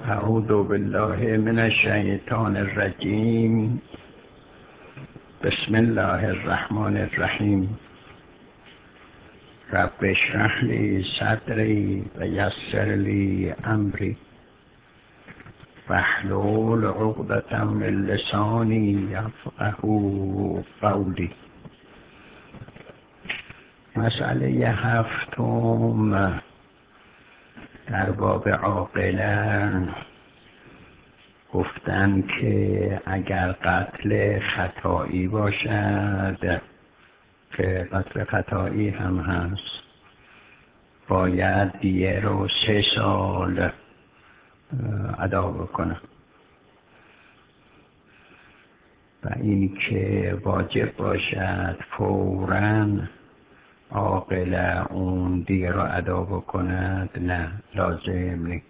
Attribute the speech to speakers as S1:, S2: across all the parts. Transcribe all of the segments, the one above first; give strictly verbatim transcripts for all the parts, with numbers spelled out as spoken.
S1: اعوذ بالله من الشیطان الرجیم. بسم الله الرحمن الرحیم. رب اشرح لی صدری و یسر لی امری واحلل عقدة من لسانی یفقهوا قولی. مسئله هفتم در باب عاقله گفتن که اگر قتل خطایی باشد، که قتل خطایی هم هست، باید دیه رو سه سال ادا بکنه و این که واجب باشد فوراً عاقله اون دیگه رو ادا بکند، نه، لازم نیست.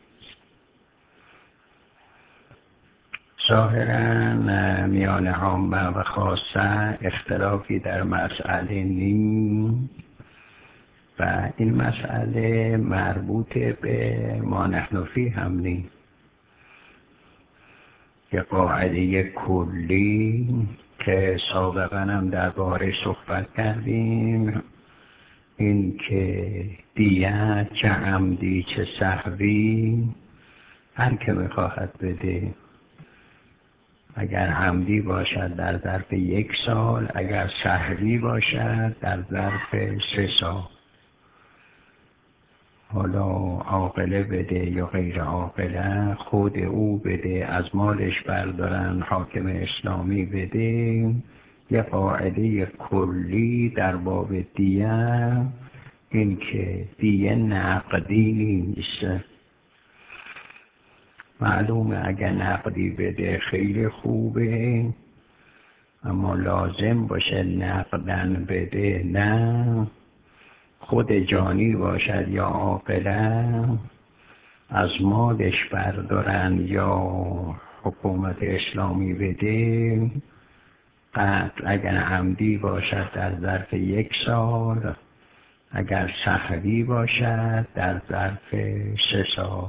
S1: ظاهراً میان عامه و خاصه اختلافی در مسئله نیست و این مسئله مربوط به ما نحن فی هم نیست. یه قاعده کلی که سابقاً هم درباره صحبت کردیم، این که دیه چه عمدی چه سهوی هر که میخواهد بده، اگر عمدی باشد در ظرف یک سال، اگر سهوی باشد در ظرف سه سال. حالا عاقله بده یا غیر عاقله، خود او بده، از مالش بردارن، حاکم اسلامی بده، یه قاعده کلی در باب دیه این که دیه نقدی نیست. معلومه اگر نقدی بده خیلی خوبه، اما لازم باشه نقدن بده نه. خود جانی باشد یا عاقله، از مالش بردارن یا حکومت اسلامی بده، قتل اگر عمدی باشد در ظرف یک سال، اگر سهوی باشد در ظرف سه سال.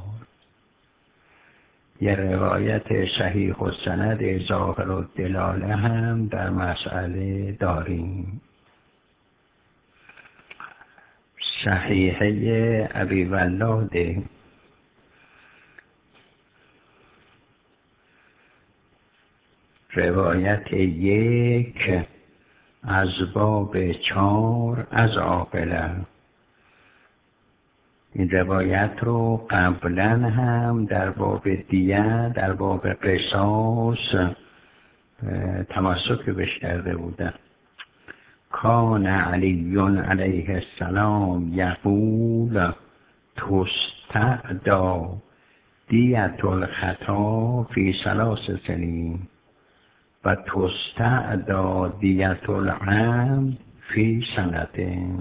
S1: یه روایت صحیح السند ظاهر الدلاله هم در مسئله داریم. صحیحه ابی ولاده روایت یک از باب چار از عاقله. این روایت رو قبلا هم در باب دیه، در باب قصاص تمسک بهش کرده بودن. کان علی علیه السلام یقول تستعدا دیت الخطا فی ثلاث سنین و تستعدا دیت العمد فی سنتین.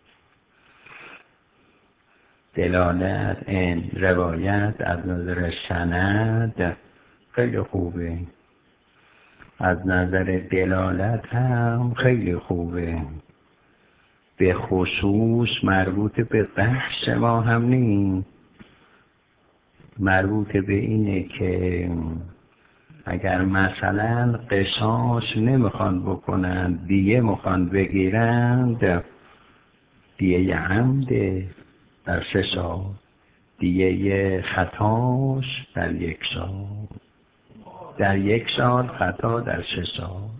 S1: دلالت این روایت از نظر سند خیلی خوبه، از نظر دلالت هم خیلی خوبه، به خصوص مربوط به بحث ما هم نیست، مربوط به اینه که اگر مثلا قصاص نمیخوان بکنن، دیگه میخوان بگیرند، دیگه عمده در سه سال، دیگه خطاش در یک سال، در یک سال خطا در سه سال.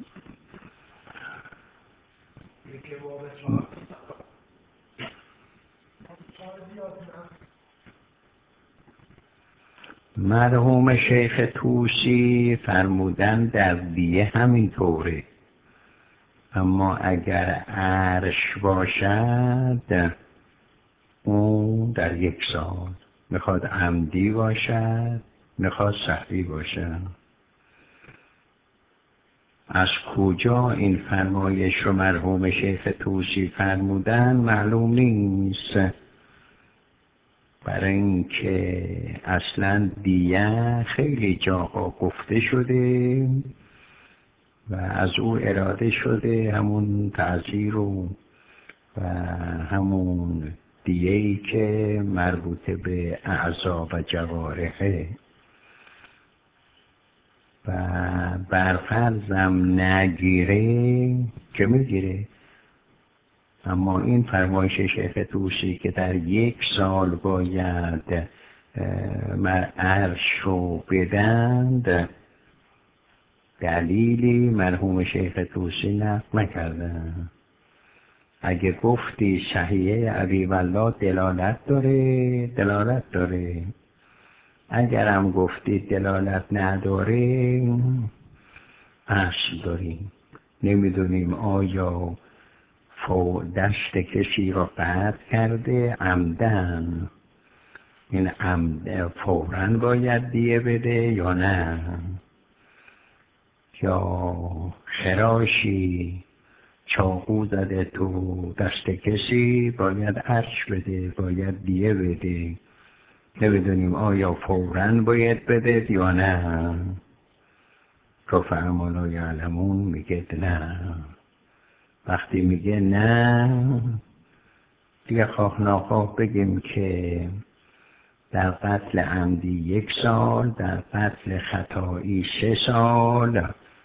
S1: مرحوم شیخ طوسی فرمودن در دیه همینطوره، اما اگر عرش باشد اون در یک سال، میخواد عمدی باشد میخواد سهوی باشد. از کجا این فرمایش رو مرحوم شیخ طوسی فرمودن معلوم نیست، برای اینکه اصلا دیه خیلی جاها گفته شده و از او اراده شده همون تعزیر و و همون دیه‌ای که مربوط به اعضا و جوارحه. و برفرضم نگیره که میگیره. اما این فرمایش شیخ طوسی که در یک سال باید عرش رو بدند، دلیلی مرحوم شیخ طوسی نقل نکردن. اگه گفتی صحیحه ابی والله دلالت داره، دلالت داره. اگرم گفتی دلالت نداره، اصل داریم. نمیدونیم آیا فو دست کسی را قطع کرده عمدن، این عمد فوراً باید دیه بده یا نه، یا خراشی چاقو زده تو دست کسی باید عرش بده، باید دیه بده. نمیدونیم آیا فوراً باید بده یا نه. رفع لا یعلمون میگه نه. وقتی میگه نه، دیگه خواه ناخواه بگیم که در قتل عمدی یک سال، در قتل خطایی سه سال.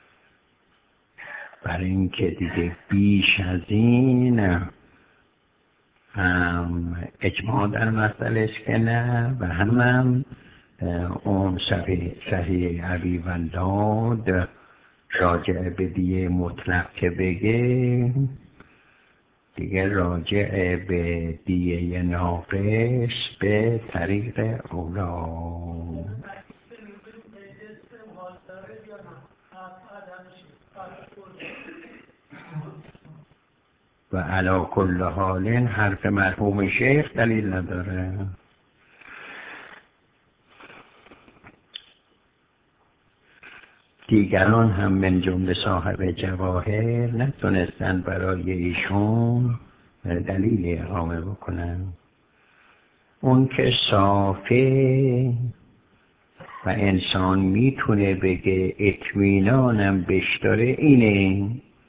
S1: برای اینکه دیگه بیش از این هم اجماع در مسئله است که نه، و هم هم اون صحیح صحیح ابی والله راجع به دیه مطلق که بگه، دیگه راجع به دیه ناقص به طریق اولا. و علی کل حال حرف مرحوم شیخ دلیل نداره. دیگران هم من جمله صاحب جواهر نتونستن برای ایشون دلیل اقامه بکنن. اون که صافه و انسان میتونه بگه اطمینانم بهش داره اینه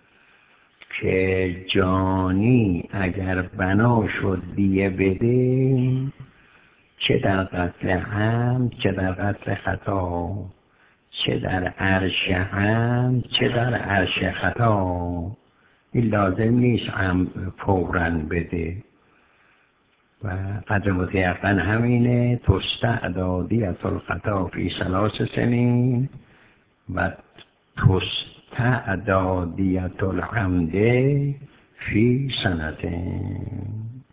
S1: که جانی اگر بنا شد دیه بده، چه در قتل عمد چه در قتل خطا، چه در عرش عمد چه در عرش خطا، این لازم نیست هم فوراً بده. و قدر متیقن همینه تستعدادیت الخطا فی ثلاث سنین و تستعدادیت العمد فی سنتین.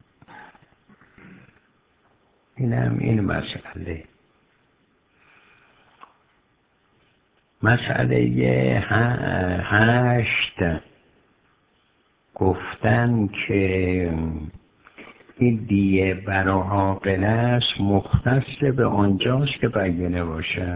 S1: اینم این مسئله. مسئله هشت گفتن که این دیه برا عاقل است، مختص به آنجاست که بینه باشه،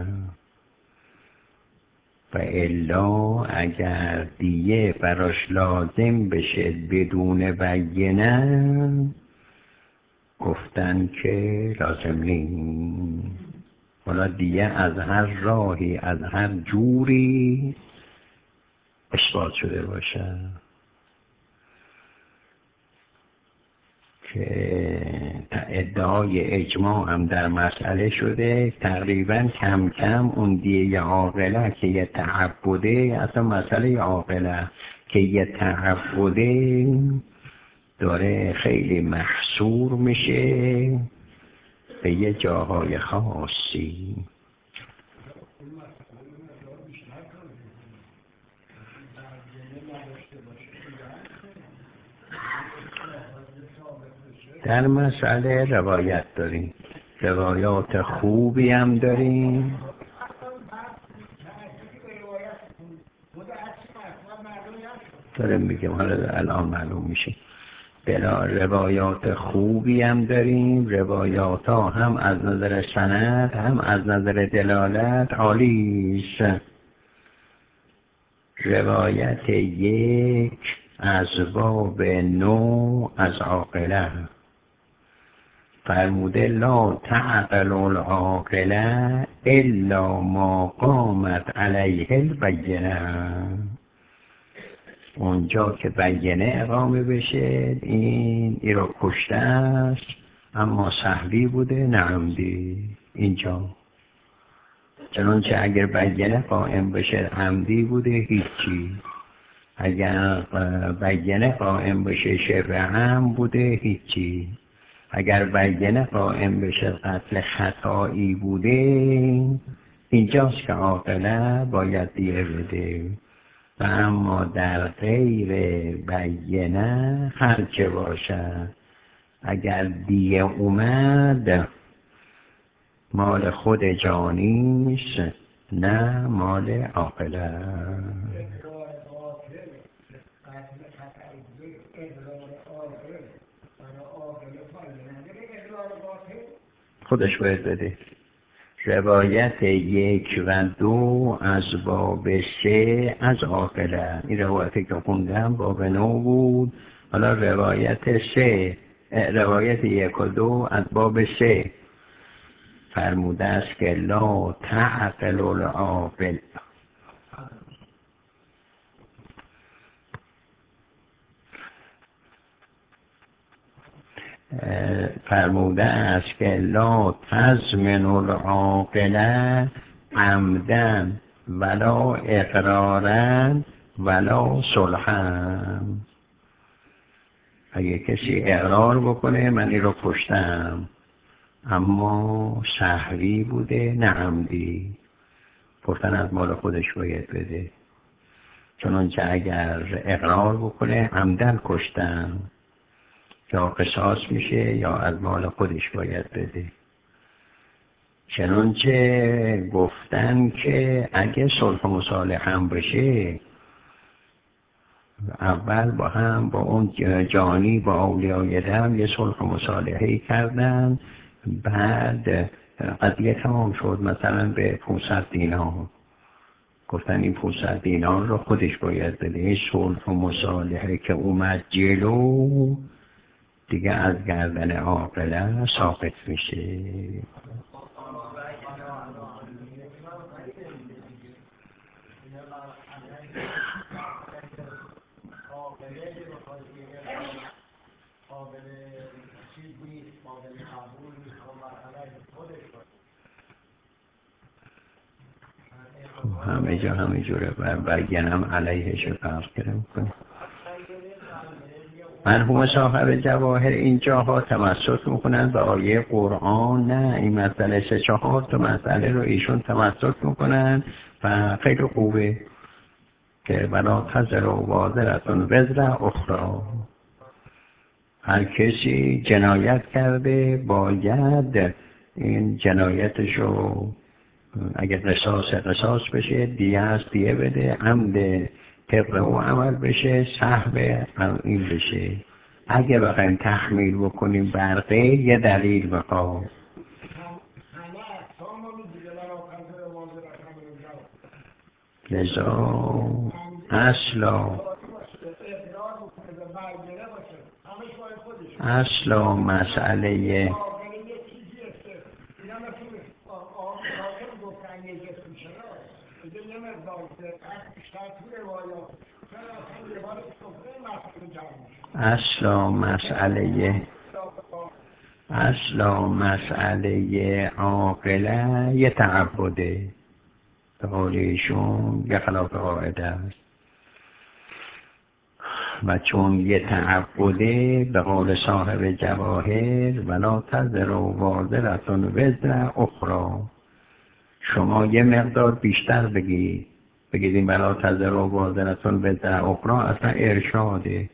S1: و الا اگر دیه براش لازم بشه بدون بینه، گفتن که لازم نیست. حالا دیه از هر راهی از هر جوری اثبات شده باشه که ادعای اجماع هم در مسئله شده، تقریبا کم کم اون دیه عاقله که یه تعبده، اصلا مسئله عاقله که یه تعبده داره خیلی محصور میشه به یه جاهای خاصی. در مسئله روایت داریم، روایات خوبی هم داریم. داریم میگم حالا الان معلوم میشه. بلا روایات خوبی هم داریم، روایات ها هم از نظر سند هم از نظر دلالت عالیست. روایت یک از باب نو از عاقله فرموده لا تعقل العاقله الا ما قامت علیه البینه. اونجا که بینه اقامه بشه این ای را کشته است، اما سهوی بوده نه عمدی. اینجا چنانچه اگر بیانه قائم بشه عمدی بوده هیچی، اگر بیانه قائم بشه شبه هم بوده هیچی، اگر بیانه قائم بشه قتل خطایی بوده اینجاست که عاقله باید دیه بده. و اما در غیر بیانه هر چه باشد اگر دیه اومد مال خود جانیست نه مال عاقله. خودش باید بده. روایت یک و دو از باب سه از عاقله، این روایتی که خوندم باب نو بود. حالا روایت سه، روایت یک و دو از باب سه فرموده است که لا تعقل العاقل، فرموده است که لا تضمن العاقل عمدا ولا اقرارا ولا صلحا. اگه کسی اقرار بکنه من این رو کشتم اما سهوی بوده نه عمدی، گفتن از مال خودش باید بده. چنانچه اگر اقرار بکنه عمدن کشتم یا قصاص میشه یا از مال خودش باید بده. چنانچه گفتن که اگه صلح و مصالحه هم بشه اول با هم با اون جانی با اولیای دم یه صلح و مصالحه کردن، بعد قضیه تمام شد مثلا به پانصد دینار، گفتن این پانصد دینار رو خودش باید بده. این صلح و مصالحه که اومد جلو دیگه از گردن عاقله ساقط میشه. همه جا همه جوره بر برگنم علیهش فرق کرم کنم. مرحوم صاحب جواهر این جاها تمسک میکنن به آیه قرآن، نه این مسئله سه چهار تا مسئله رو ایشون تمسک میکنن و خیلی خوبه که ولا تزر و وازرتون وزر اخرى. هر کسی جنایت کرده باید این جنایتشو اگر قصاص قصاص بشه، دیه است دیه بده، عمد طبق او عمل بشه، سهو این بشه. اگه بخوایم تحمیل بکنیم برقه یه دلیل بخواه. لذا اصلا اصلا مسئله اصلا مسئله اصلا مسئله عاقله یه تعبده به قول ایشون یه خلاف قاعده است و چون یه تعبده به قول صاحب جواهر ولا تزر و وازرتون وزر اخرى، شما یه مقدار بیشتر بگید بگید این ولا تزر و وازرتون وزر اخرى اصلا ارشاده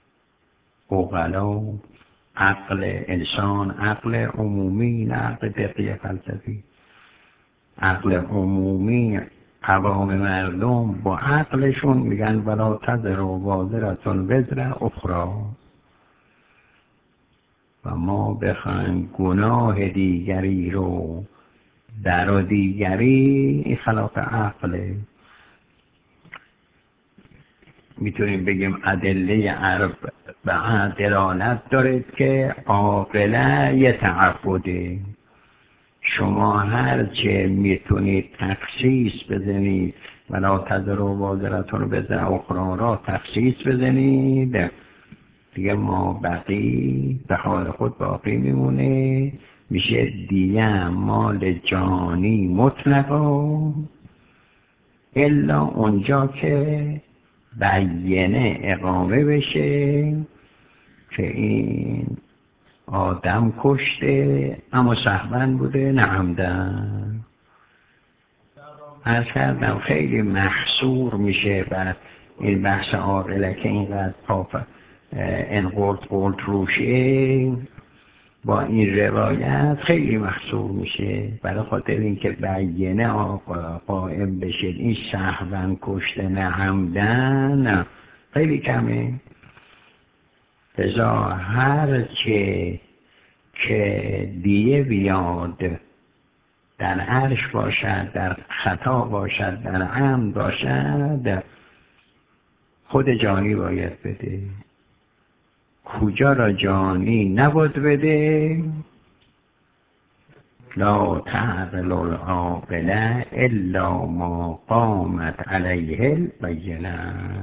S1: عقلا، عقل انسان، عقل عمومی نه عقل فقهی فلسفی، عقل عمومی عوام مردم با عقلشون میگن ولا تزر و وازرتون وزر اخرى. و ما بخوایم گناه دیگری رو در و دیگری این خلاف عقله. میتونیم بگیم ادله اربعه دلالت داره که عاقله یه تعبده. شما هرچه میتونید تخصیص بزنید ولا تزر و وازرتون وزر اخرى را تخصیص بزنید دیگه ما بقی به حال خود باقی میمونه میشه دیه مال جانی مطلقا، الا اونجا که بینه اقامه بشه که این آدم کشته اما سهون بوده نه عمدن. عرض کردم خیلی محصور میشه بر این بحث عاقله که اینقدر پاپ انقلت قلت روشه، با این روایت خیلی محصور میشه برای خاطر اینکه بینه آقا قائم بشه این سهون کشته نه عمدن خیلی کمه. لذا هر چه که دیه بیاد در عرش باشد، در خطا باشد، در عمد باشد، خود جانی باید بده. کجا را جانی نبود بده، لا تعقل العاقل الا ما قامت علیه البینه.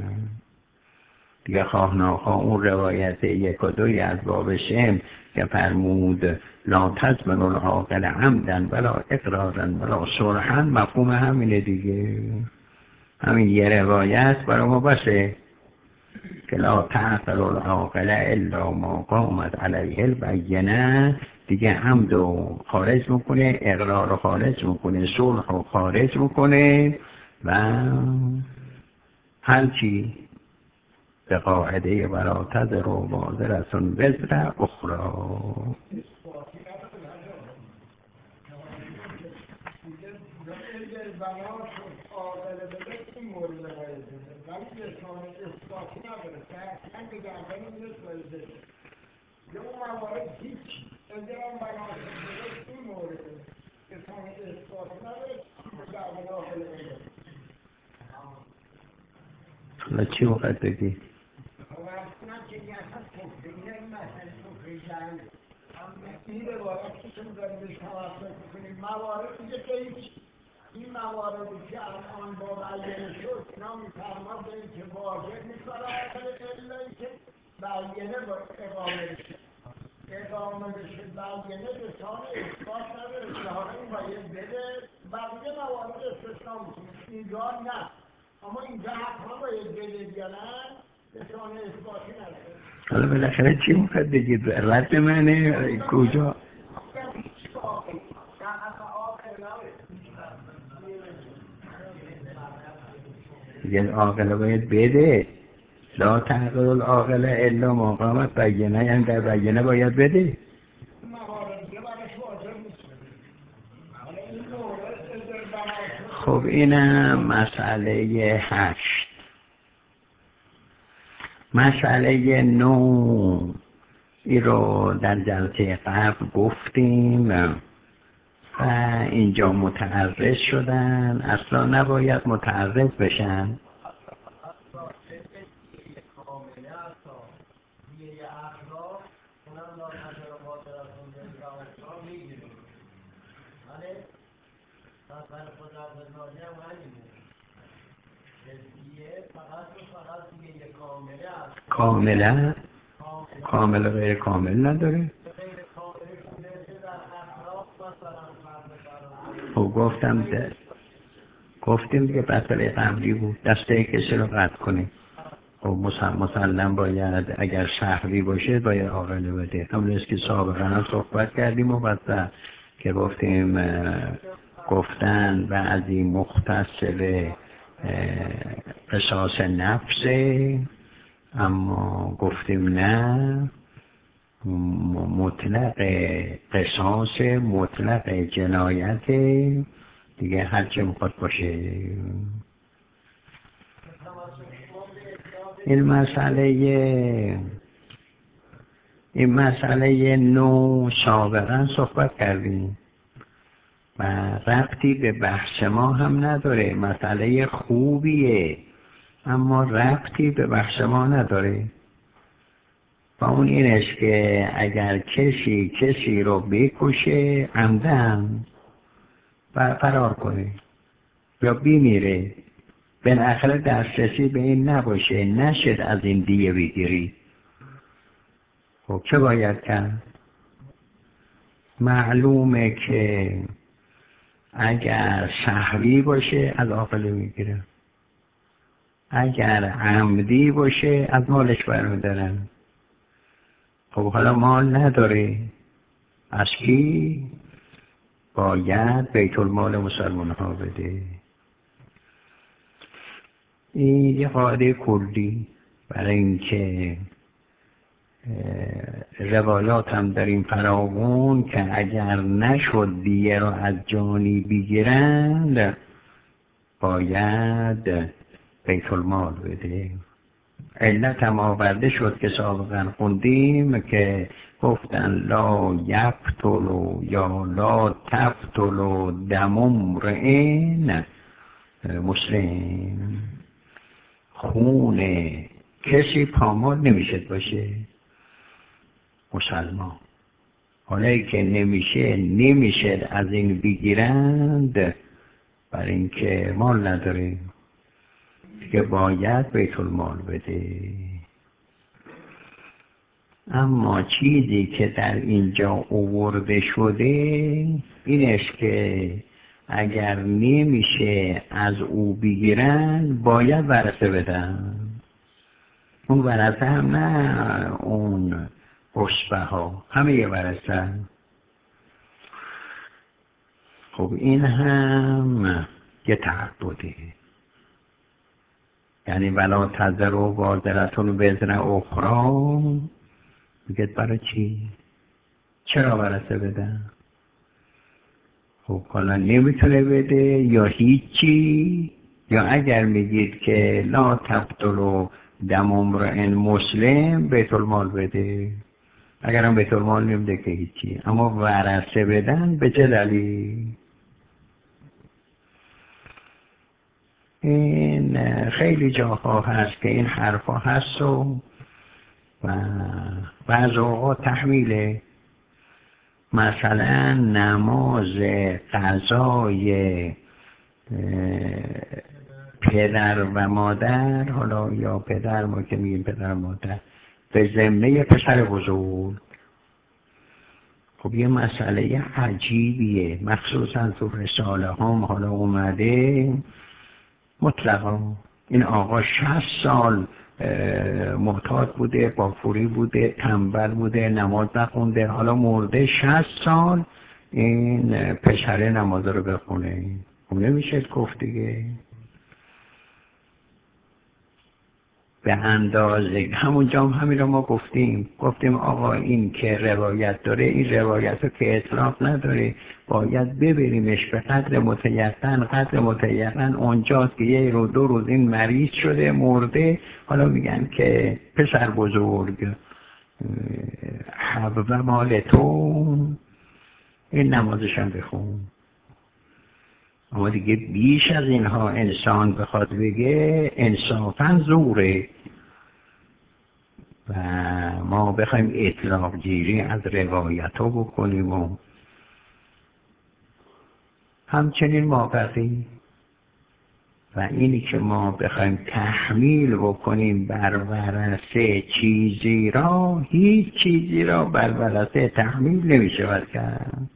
S1: دیگه خواه ناخواه اون روایت یک و دوی از باب شم که فرمود لا تضمن العاقل عمدا ولا اقرارا ولا صرحا، مفهوم همینه دیگه. همین یه روایت برای ما بسه که لا تعقل العاقل الا ما قامت علیه البینه، دیگه عمد رو خارج میکنه، اقرار رو خارج میکنه، صلح رو خارج میکنه و هرچی به قاعده ولا تزر وازرة وزر اخرى. حالا چی وقت بگی؟
S2: این روایتی که داریم بهش توسط کنیم مواردی که این مواردی که الان با بیانه شد اینا میفرماد به این که واجب میکنه الا این که بیانه با اقامه بشه اقامه بشه بیانه به سان اثبات نداره ظاهرا این باید بده بقیه موارد استثنا میکنه اینجا نه، اما اینجا حتما باید بده یا نه به سان اثباتی نداره.
S1: حالا بالاخره چی میخواد بگید؟ رد منه کجا؟ دیگه عاقله باید بده. لا تعقل العاقل الا ما قامت بینه، یعنی در بینه باید بده. خب اینم مسئله هشت. مسئله نو این رو در جلسه قبل گفتیم و اینجا متعرض شدن، اصلا نباید متعرض بشن. کاملا کامل غیر کامل نداره. خب گفتم ده. گفتیم دیگه مسئله قبلی بود دسته کسی رو قطع کنیم. خب مسلم باید اگر شهری باشه باید عاقله بده. همون است که سابقا هم صحبت کردیم و بعد که گفتیم گفتن بعضی مختص به قصاص نفسه، اما گفتیم نه، مطلق قصاص مطلق جنایت دیگه هر چه میخواد باشه. این مسئله این مسئله نو سابقا صحبت کردیم و ربطی به بحث ما هم نداره. مسئله خوبیه اما ربطی به بحث ما نداره. و اون اینش که اگر کسی کسی رو بکشه عمدن و فرار کنه یا بیمیره، بالاخره دسترسی به این نباشه، نشد از این دیه بگیری، خب چه باید کرد؟ معلومه که اگر سهوی باشه از عاقله میگیره، اگر عمدی باشه از مالش برمیدارن. خب حالا مال نداره، از کی؟ باید بیت المال مسلمان ها بده. این یه قاعده کلی برای اینکه روایات هم در این فراوون که اگر نشد دیگه رو از جانی بگیرند باید بیت المال بده. علت هم آورده شد که سابقا خوندیم که گفتن لا یقتل یا لا تقتل دم امرئ مسلم، خون کسی پامال نمیشد باشه مسلمان. حالا که نمیشه نمیشه از این بگیرند برای اینکه مال نداره که باید بیت المال بده. اما چیزی که در اینجا آورده شده اینش که اگر نمیشه از او بگیرن باید ورثه بدن. اون ورثه هم نه اون عصبه ها، همه یه ورثه. خب این هم یه تعبده، یعنی ولا تذر و وازرتون وزر اخرى. بگید برای چی؟ چرا ورثه بدن؟ خب حالا نمیتونه بده یا هیچی، یا اگر میگید که لا تقتل دم امرئ مسلم بیت المال بده. اگر هم بیت المال نمیده که هیچی، اما ورثه بدن به چه دلیل؟ این خیلی جاها هست که این حرفا هست و بعض اوقات تحمیله. مثلا نماز قضای پدر و مادر، حالا یا پدر، ما که میگیم پدر و مادر، به ذمه پسر بزرگ. خب یه مسئله عجیبیه، مخصوصا تو رساله هم حالا اومده مطلقا این آقا شصت سال محتاط بوده، باکفوری بوده، تنبل بوده، نماز نخونده، حالا مرده شصت سال این پسره نماز رو بخونه. خب نمیشه گفت دیگه. به اندازه همونجا هم همین رو ما گفتیم گفتیم آقا این که روایت داره، این روایت رو که اطلاق نداره، باید ببریمش به قدر متیقن. قدر متیقن اونجاست که یه رو دو روز این مریض شده مرده، حالا میگن که پسر بزرگ حب و مال تو این نمازش هم بخون. اما دیگه بیش از اینها انسان بخواد بگه انصافاً زوره و ما بخوایم اطلاق گیری از روایت ها بکنیم و همچنین موقعی و اینی که ما بخوایم تحمیل بکنیم بر ورثه چیزی را، هیچ چیزی را بر ورثه تحمیل نمیشود کرد.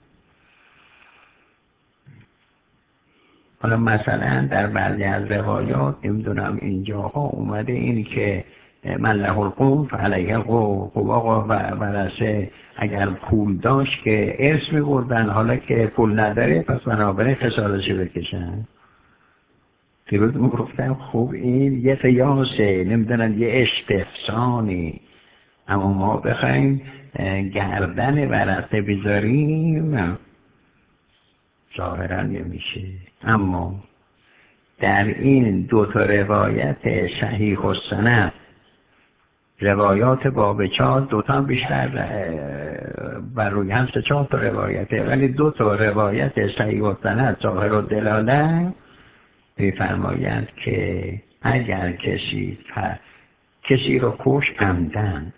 S1: حالا مثلا در بعضی از روایات نمیدونم اینجاها اومده این که من له القوم فعلیه القوم. خب آقا ورثه اگر پول داشت که ارث می‌بردن، حالا که پول نداره پس بنابراین خسارتش بکشن. دیروز میگفتم خب این یه قیاسه، نمیدونم یه استحسانی، اما ما بخوایم گردن ورثه بذاریم ظاهرا نمیشه. اما در این دو تا روایت صحیح و سند، روایات باب چهار دوتا هم بیشتر بر روی هم سه چهار تا روایته، ولی دو تا روایت صحیح و سند ظاهر و دلاله می‌فرمایند که اگر کسی کسی رو کش عمدن،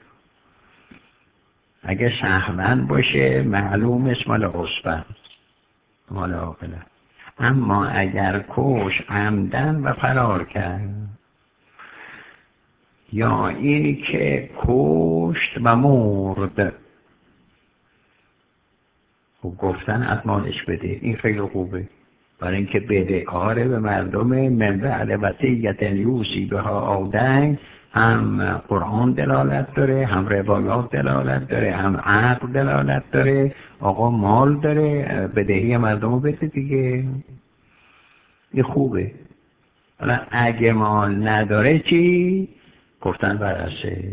S1: اگه سهواً باشه معلوم اسم مال عصبه مال عاقله، اما اگر کش عمدن و فرار کرد، یا اینی که کشت و مرد، خب گفتن از مالش بده، این خیلی خوبه، برای اینکه بدهکاره به مردم من بعد وصیت یوصی بها آدنگ هم قرآن دلالت داره، هم روایات دلالت داره، هم عقل دلالت داره. آقا مال داره، بدهی مردم رو بده دیگه، این خوبه. حالا اگه مال نداره چی؟ گفتن ورثه.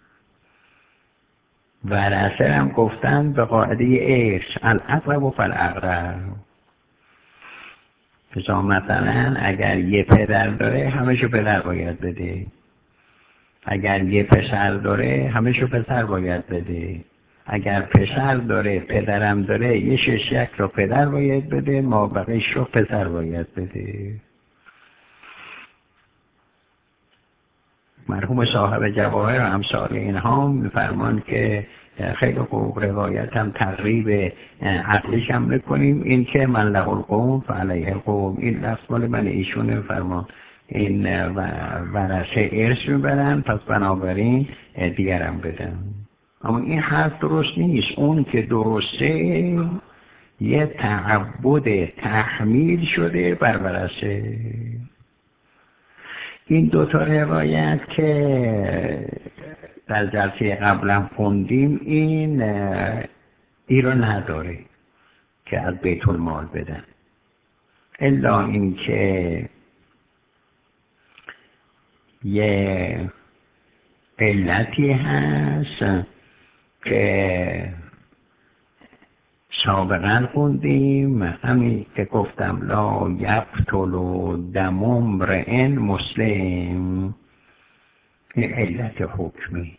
S1: ورثه هم گفتن به قاعده ارث، الاقرب و فالاقرب. مثلا اگر یه پدر داره همشو پدر باید بده، اگر یه پسر داره همشو پسر باید بده، اگر پسر داره پدرم داره یه ششک رو پدر باید بده، ما بقیش رو پسر باید بده. مرحوم صاحب جواهر و امثال اینها میفرمان که خیلی خوب روایت هم تقریب عقلش هم بکنیم، این که من له القوم فعلیه القوم، این لفظ مال من ایشون میفرمان این ورثه ارث میبرن، پس بنابراین دیگرم بدن. اما این حرف درست نیست. اون که درسته یه تعبد تحمیل شده بر ورثه. این دو تا روایت که در جلسه قبلا خوندیم این این رو نداره که از بیت المال بدن، الا این که یه علتی هست که سابقا خوندیم، همین که گفتم لا یقتل دم امرئ مسلم، این علت حکمی،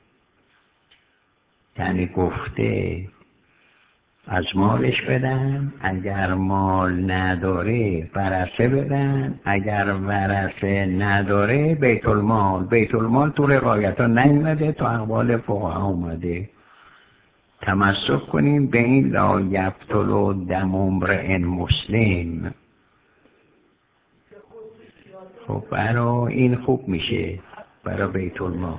S1: یعنی گفته از مالش بدن، اگر مال نداره ورثه بدن، اگر ورثه نداره بیت المال. بیت المال تو روایت ها نیومده، تو اقوال فقها اومده. تمسک کنیم به این لا یقتل دم امرئ مسلم. خب برای این خوب میشه، برای بیت المال.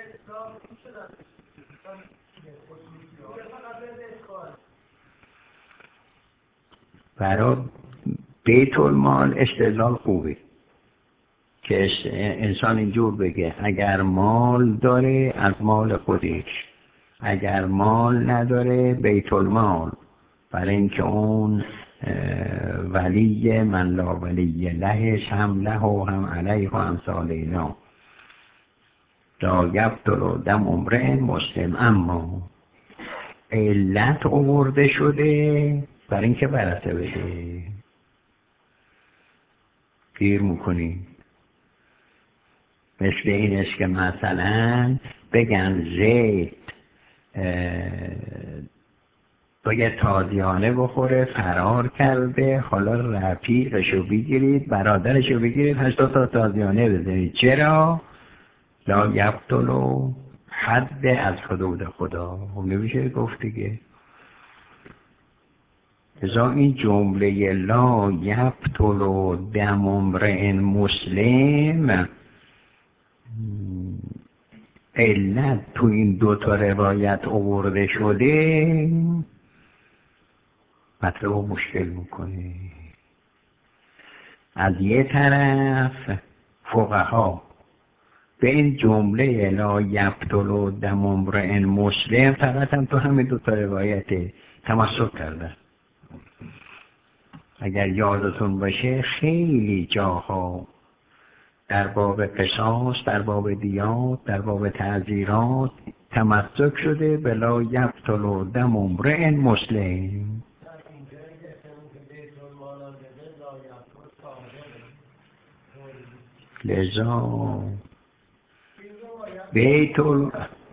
S1: برای بیت المال استدلال خوبه که انسان اینجور بگه اگر مال داره از مال خودش، اگر مال نداره بیت المال، برای اینکه اون ولی من لا ولی لهش هم له و هم علیه و امثال اینا. لا یقتل دم امرئ مسلم، اما علت آورده شده برای اینکه ورثه بده. گیر میکنی مثل این است که مثلا بگن زید باید تازیانه بخوره، فرار کرده، حالا رفیقشو بگیرید، برادرشو بگیرید، هشتاد تا تازیانه بزنید. چرا؟ لا یقتل، حد از حدود خدا. خب نمیشه گفت دیگه. ازا این جمله لا یقتل دم امرئ مسلم، علت تو این دو تا روایت آورده شده، مطلب رو مشکل میکنه. از یه طرف فقها به این جمله لا یقتل دم امرئ مسلم فقط هم تو همین دو تا روایت تمسک کردن. اگر یادتون باشه خیلی جاها در باب قصاص، در باب دیات، در باب تعزیرات تمسک شده به لا یقتل دم امرئ مسلم. لذا بیت ال...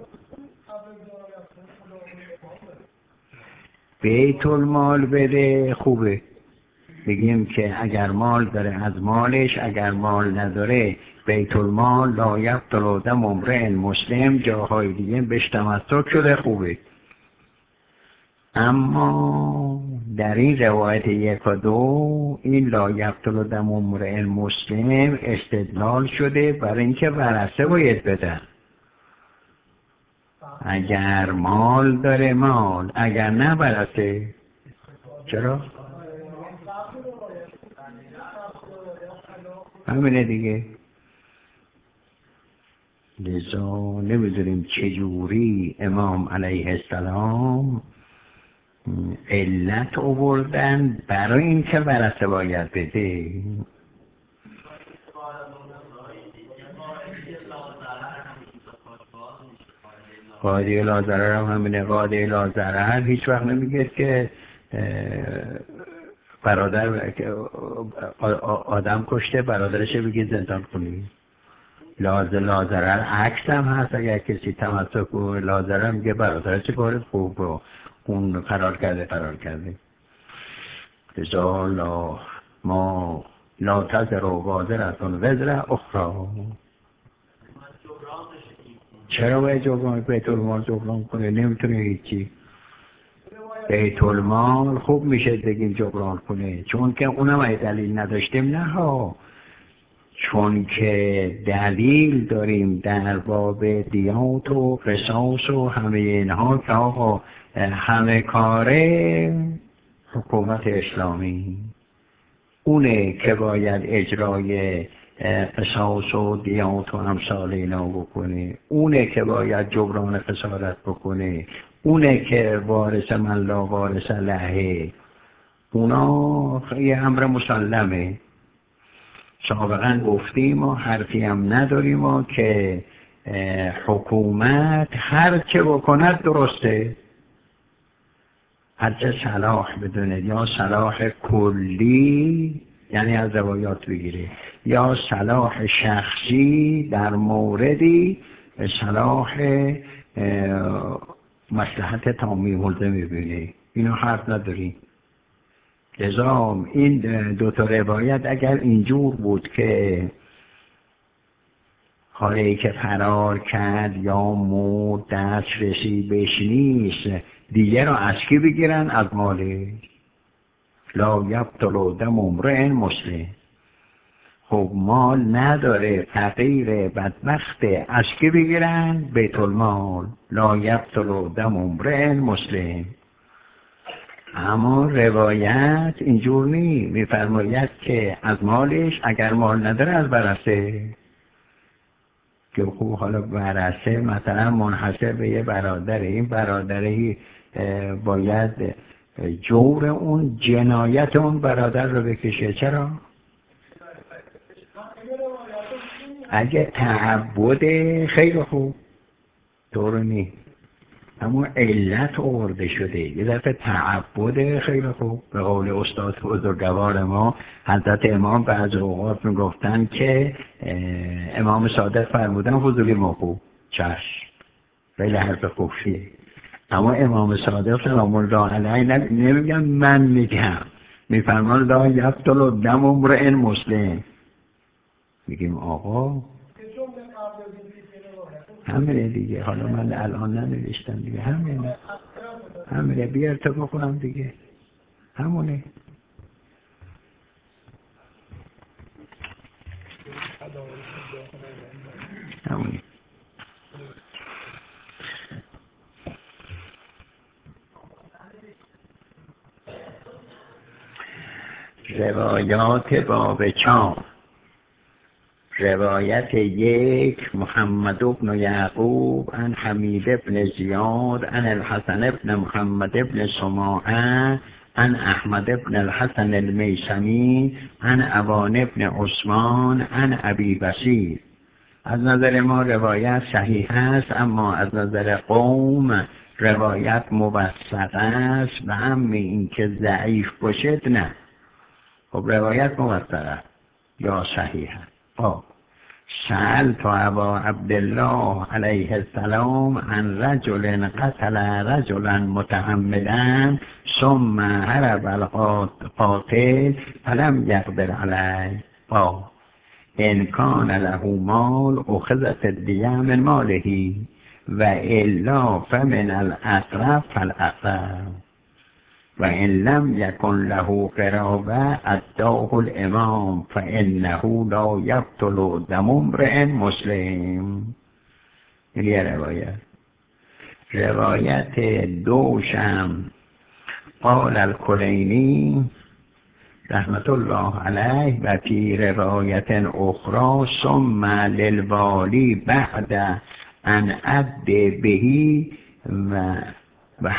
S1: بیت المال بده خوبه، بگیم که اگر مال داره از مالش، اگر مال نداره بیت المال. لا یقتل دم امرئ مسلم جاهای دیگه بهش تمسک شده، خوبه. اما در این روایت یک و دو این لا یقتل دم امرئ مسلم استدلال شده برای اینکه ورثه باید بدن. اگر مال داره مال، اگر نه ورثه. چرا؟ همینه دیگه. لذا نمیدونیم چجوری امام علیه السلام علت آوردن برای اینکه ورثه باید بده. قاعده لاضرر هم همینه. قاعده لاضرر هیچ وقت نمیگه که برادر آدم کشته برادرش بگه زندان کنی. لازم لاضرر عکس هم هست. اگر کسی تمسک کنه لاضرر میگه برادرش کار خوب رو اون قرار کرده قرار کرده. لذا لا ما لا تزر و وازرتون وزر اخرى. چرا باید جبران بیت المال جبران کنه؟ نمیتونه هیچی. بیت المال خوب میشه بگیم جبران کنه، چون که اونم ای دلیل نداشتیم. نه ها، چون که دلیل داریم در باب دیات و قصاص و همه اینها که آقا همه کاره حکومت اسلامی اونه که باید اجرای قصاص و دیات و امثال اینا بکنه، اونه که باید جبران خسارت بکنه، اونه که وارث من لا وارث له. اونا یه امر مسلمه. سابقا گفتیم و حرفی هم نداریم و که حکومت هر چه بکند درسته، هر چه صلاح بدونه، یا صلاح کلی یعنی از روایات بگیره، یا صلاح شخصی در موردی صلاح مصلحت تامی ملزم ببینه. اینو حرف نداریم. لذا این دو تا روایت اگر اینجور بود که حالی که فرار کرد یا مرد دست رسید بهش نیست، دیگه رو از کی بگیرن؟ از مالش. لا یبطل دم امرئ مسلم. خب مال نداره، فقیر بدبخت، از کی بگیرن؟ بیت المال. لا یبطل دم امرئ مسلم. اما روایت اینجور نی، میفرماید که از مالش، اگر مال نداره از ورثه. که خوب حالا ورثه مثلا منحصر به یه برادره، این برادره باید جور اون جنایت اون برادر رو بکشه. چرا؟ اگه تعبد خیلی خوب طور نی، اما علت آورده شده. یه دفعه تعبد خیلی خوب. به قول استاد بزرگوار ما حضرت امام بعض اوقات میگفتن که امام صادق فرمودن فضولی موقوف. چشم، خیلی حرف خوبیه. اما امام صادق سلام الله علیه نمیگم من میگم، میفرمان لا یبطل دم امرئ مسلم. میگیم آقا همینه دیگه. حالا من الان ننوشتم دیگه. همینه همینه بیار تا بخونم دیگه. همونه همونه روایات باب چهار. روایت یک: محمد بن یعقوب عن حمید بن زیاد عن الحسن بن محمد بن سماعه عن احمد بن الحسن المیسمی عن ابان بن عثمان عن ابی بصیر. از نظر ما روایت صحیح است، اما از نظر قوم روایت موثق است و هم این که ضعیف باشد نه. خب روایت موثق یا صحیح است. خب سألت ابا عبدالله علیه السلام عن رجل قتل رجلا متعمدا ثم هرب القاتل فلم يقدر عليه. خب ان کان له مال اخذت الدیه من ماله و الا فمن الاقرب فالاقرب و ان لم یکن له قرابه اداه الامام فانه لا یبطل دم امرئ مسلم. یه روایت. روایت دوشم قال الکلینی رحمت الله علیه و فی روایت اخرى ثم للوالی بعد ان اد بهی و و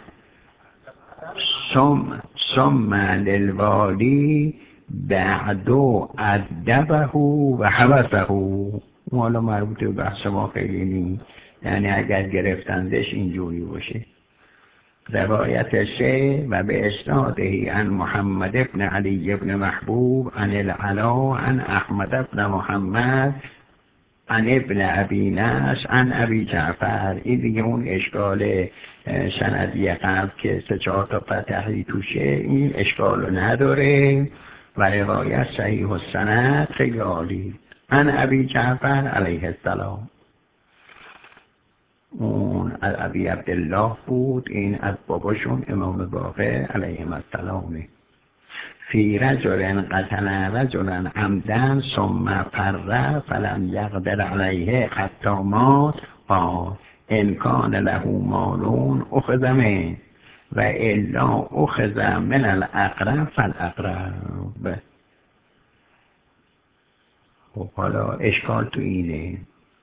S1: ثم ثم للوالی بعد ادبه و حبسه. حالا مربوط به بحث ما خیلی نیست، یعنی اگر گرفتندش اینجوری باشه. روایت سه و به اسناده عن محمد ابن علی ابن محبوب عن العلا عن احمد ابن محمد عن ابن ابی نصر عن ابی جعفر. این دیگه اون اشکال سندی قبل که سه چهار تا فتحی توشه، این اشکال رو نداره و روایت صحیح السند خیلی عالی. عن ابی جعفر علیه السلام، اون از ابی عبدالله بود، این از باباشون امام باقر علیه السلام. فی رجل قتل رجلا عمدا ثم فر فلم یقدر علیه حتی مات قال ان کان له مالون اخذ منه و الا اخذ من الاقرب فالاقرب. خب حالا اشکال تو اینه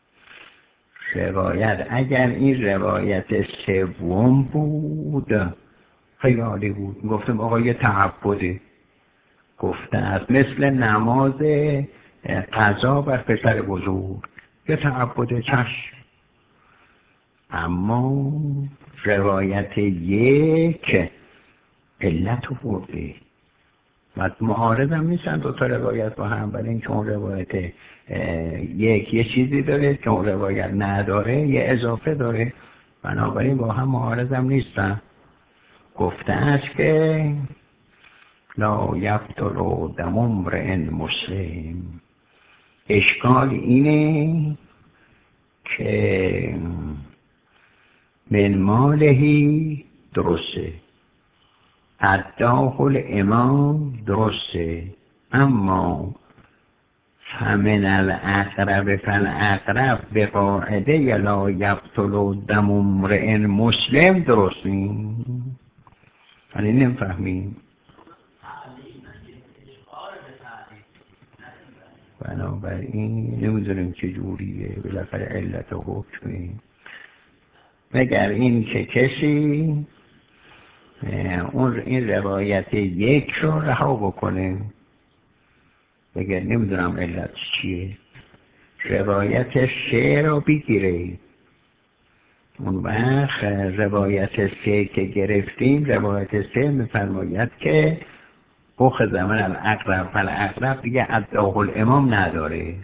S1: روایت، اگر این روایت سوم بود خیلی عالی بود، گفتم آقا یه تعبده گفته است مثل نماز قضا بر پسر بزرگ، یه تعبده چشم. اما روایت یک علت رو برده و معارض هم نیستن دوتا روایت با هم، ولی این چون روایت یک یه چیزی داره که اون روایت نداره، یه اضافه داره، بنابراین با هم معارض هم نیستن. گفته است که لا یقتل دم امرئ مسلم. اشکال اینه که من مالهی درسته، اداه الامام درسته، اما فمن الاقرب فالاقرب به قاعده لا یقتل دم امرئ مسلم درست نیست. یعنی نمیفهمیم. بنابراین نمیدونیم چه جوریه، بالاخره علت و حکمه. مگر این که کسی اون این روایت یک رو رها بکنه، بگر نمیدونم علت چیه، روایت سه رو بگیره، اون وقت روایت سه که گرفتیم، روایت سه میفرماید که اخذ من الاقرب فالاقرب دیگه اداه الامام نداره.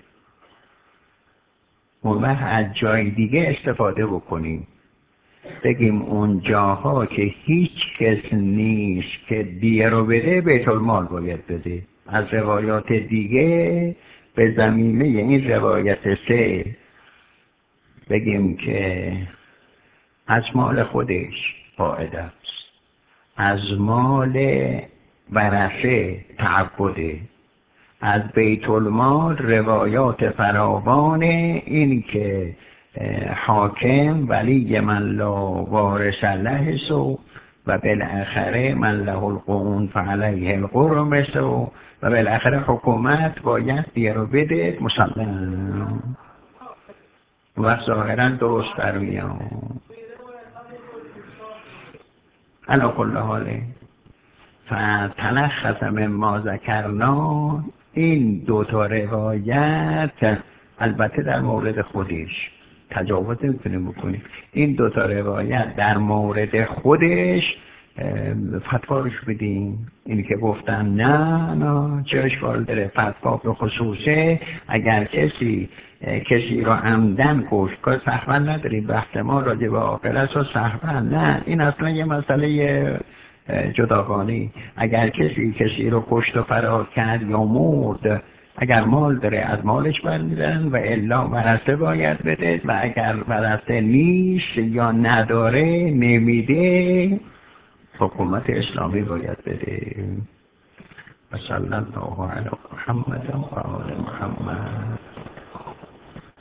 S1: اون وقت از جای دیگه استفاده بکنیم، بگیم اون جاها که هیچ کس نیست که دیه رو بده بیت المال باید بده. از روایات دیگه به زمینه این روایت سه بگیم که از مال خودش قاعد است، از مال ورثه تعبده، از بیت المال روایات فراوانه، این که حاکم ولی من لا وارث له سو و بالاخره من له القرون فعلیه القرم سو و بالاخره حکومت باید دیه رو بده مسلم و ظاهرا درست برمیاد. علا کل حاله فتلخص مما ذکرنا، این دو تا روایت البته در مورد خودش تجاوز نمیتونیم بکنیم، این دو تا روایت در مورد خودش فتواش بدیم. اینی که گفتن نه نه چه اشکال داره، فتوا به خصوصه اگر کسی کسی را عمدن کشت، که سهوا نداریم، بحث ما راجع به آخرت و سهوا نه، این اصلا یه مسئله جداگانه. اگر کسی کسی رو کشت و فرار کرد یا مرد، اگر مال داره از مالش برمیدن و الا ورثه باید بده، و اگر ورثه نیست یا نداره نمیده حکومت اسلامی باید بده. و صلی الله علی محمد و آل محمد.